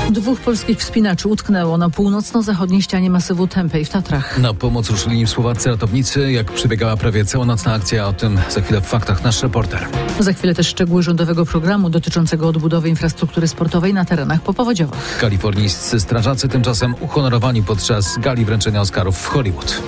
Dwóch polskich wspinaczy utknęło na północno-zachodniej ścianie masywu Tempej w Tatrach. Na pomoc ruszyli im słowaccy ratownicy. Jak przebiegała prawie całonocna akcja, o tym za chwilę w faktach nasz reporter. Za chwilę też szczegóły rządowego programu dotyczącego odbudowy infrastruktury sportowej na terenach popowodziowych. Kalifornijscy strażacy tymczasem uhonorowani podczas gali wręczenia Oscarów w Hollywood.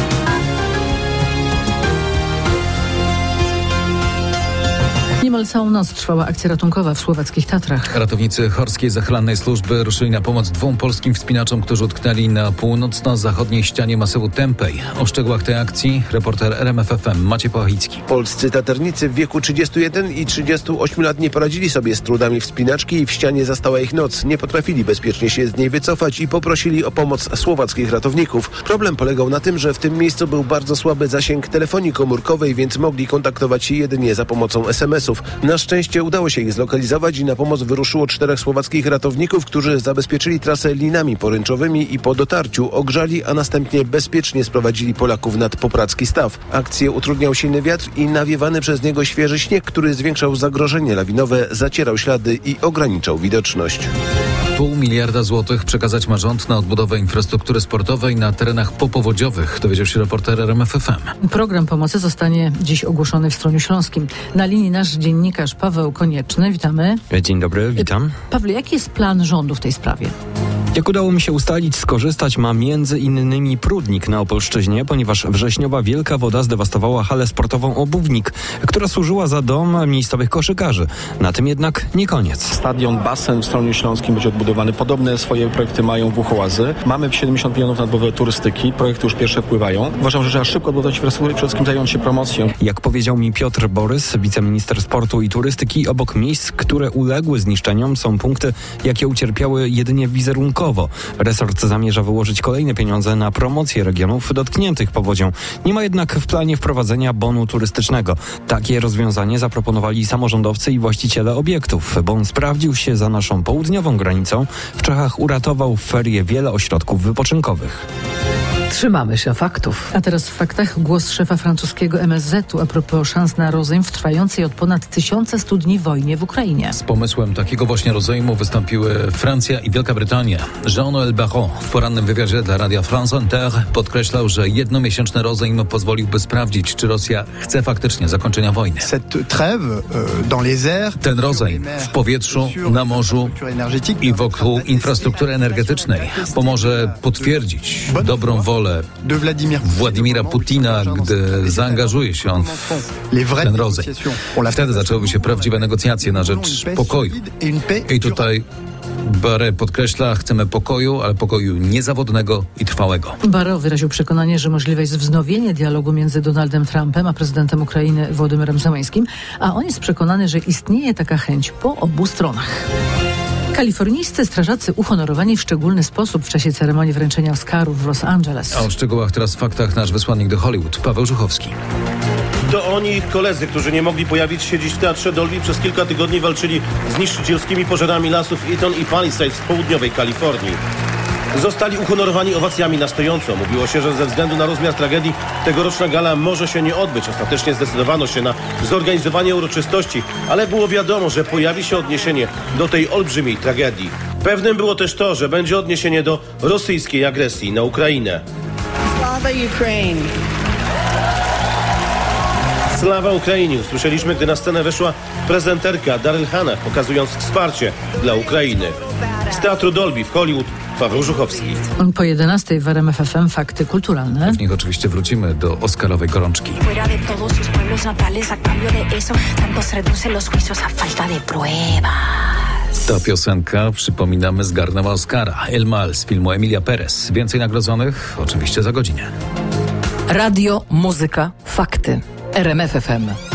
Niemal całą noc trwała akcja ratunkowa w słowackich Tatrach. Ratownicy Chorskiej Zachlannej Służby ruszyli na pomoc dwóm polskim wspinaczom, którzy utknęli na północno-zachodniej ścianie masywu Tempej. O szczegółach tej akcji reporter RMF FM Maciej Pochicki. Polscy taternicy w wieku 31 i 38 lat nie poradzili sobie z trudami wspinaczki i w ścianie zastała ich noc. Nie potrafili bezpiecznie się z niej wycofać i poprosili o pomoc słowackich ratowników. Problem polegał na tym, że w tym miejscu był bardzo słaby zasięg telefonii komórkowej, więc mogli kontaktować się jedynie za pomocą SMS-ów. Na szczęście udało się ich zlokalizować i na pomoc wyruszyło 4 słowackich ratowników, którzy zabezpieczyli trasę linami poręczowymi i po dotarciu ogrzali, a następnie bezpiecznie sprowadzili Polaków nad Popradzki Staw. Akcję utrudniał silny wiatr i nawiewany przez niego świeży śnieg, który zwiększał zagrożenie lawinowe, zacierał ślady i ograniczał widoczność. 0,5 miliarda złotych przekazać ma rząd na odbudowę infrastruktury sportowej na terenach popowodziowych, dowiedział się reporter RMF FM. Program pomocy zostanie dziś ogłoszony w Stroniu Śląskim. Na linii nasz dziennikarz Paweł Konieczny. Witamy. Dzień dobry, witam. Pawle, jaki jest plan rządu w tej sprawie? Jak udało mi się ustalić, skorzystać ma między innymi Prudnik na Opolszczyźnie, ponieważ wrześniowa wielka woda zdewastowała halę sportową Obównik, która służyła za dom miejscowych koszykarzy. Na tym jednak nie koniec. Stadion, basen w Stroniu Śląskim będzie odbudowany. Podobne swoje projekty mają Włóchołazy. Mamy 70 milionów na odbudowę turystyki. Projekty już pierwsze wpływają. Uważam, że trzeba szybko odbudować infrastrukturę i przede wszystkim zająć się promocją. Jak powiedział mi Piotr Borys, wiceminister sportu i turystyki, obok miejsc, które uległy zniszczeniom, są punkty, jakie ucierpiały jedynie wizerunkowo. Resort zamierza wyłożyć kolejne pieniądze na promocję regionów dotkniętych powodzią. Nie ma jednak w planie wprowadzenia bonu turystycznego. Takie rozwiązanie zaproponowali samorządowcy i właściciele obiektów. Bon sprawdził się za naszą południową granicą. W Czechach uratował w ferie wiele ośrodków wypoczynkowych. Trzymamy się faktów. A teraz w faktach głos szefa francuskiego MSZ-u a propos szans na rozejm w trwającej od ponad 1100 dni wojnie w Ukrainie. Z pomysłem takiego właśnie rozejmu wystąpiły Francja i Wielka Brytania. Jean-Noël Barrot w porannym wywiadzie dla Radia France Inter podkreślał, że jednomiesięczny rozejm pozwoliłby sprawdzić, czy Rosja chce faktycznie zakończenia wojny. Ten rozejm w powietrzu, na morzu i wokół infrastruktury energetycznej pomoże potwierdzić dobrą wolę Władimira Putina, gdy zaangażuje się on w ten rozejm. Wtedy zaczęłyby się prawdziwe negocjacje na rzecz pokoju. I tutaj Barrot podkreśla, chcemy pokoju, ale pokoju niezawodnego i trwałego. Barrot wyraził przekonanie, że możliwe jest wznowienie dialogu między Donaldem Trumpem a prezydentem Ukrainy Wołodymyrem Zełeńskim, a on jest przekonany, że istnieje taka chęć po obu stronach. Kalifornijscy strażacy uhonorowani w szczególny sposób w czasie ceremonii wręczenia Oscarów w Los Angeles. A o szczegółach teraz w faktach nasz wysłannik do Hollywood, Paweł Żuchowski. To oni i ich koledzy, którzy nie mogli pojawić się dziś w Teatrze Dolby, przez kilka tygodni walczyli z niszczycielskimi pożarami lasów Eaton i Palisades w południowej Kalifornii. Zostali uhonorowani owacjami na stojąco. Mówiło się, że ze względu na rozmiar tragedii tegoroczna gala może się nie odbyć. Ostatecznie zdecydowano się na zorganizowanie uroczystości, ale było wiadomo, że pojawi się odniesienie do tej olbrzymiej tragedii. Pewnym było też to, że będzie odniesienie do rosyjskiej agresji na Ukrainę. Sława Ukrainie! Sława Ukrainie! Usłyszeliśmy, gdy na scenę weszła prezenterka Daryl Hannah, pokazując wsparcie dla Ukrainy. Z Teatru Dolby w Hollywood Paweł Żuchowski. Po 11 w RMF FM fakty kulturalne. W nich oczywiście wrócimy do Oscarowej gorączki. Ta piosenka, przypominamy, zgarnęła Oscara. El Mal z filmu Emilia Perez. Więcej nagrodzonych oczywiście za godzinę. Radio, muzyka, fakty. RMF FM.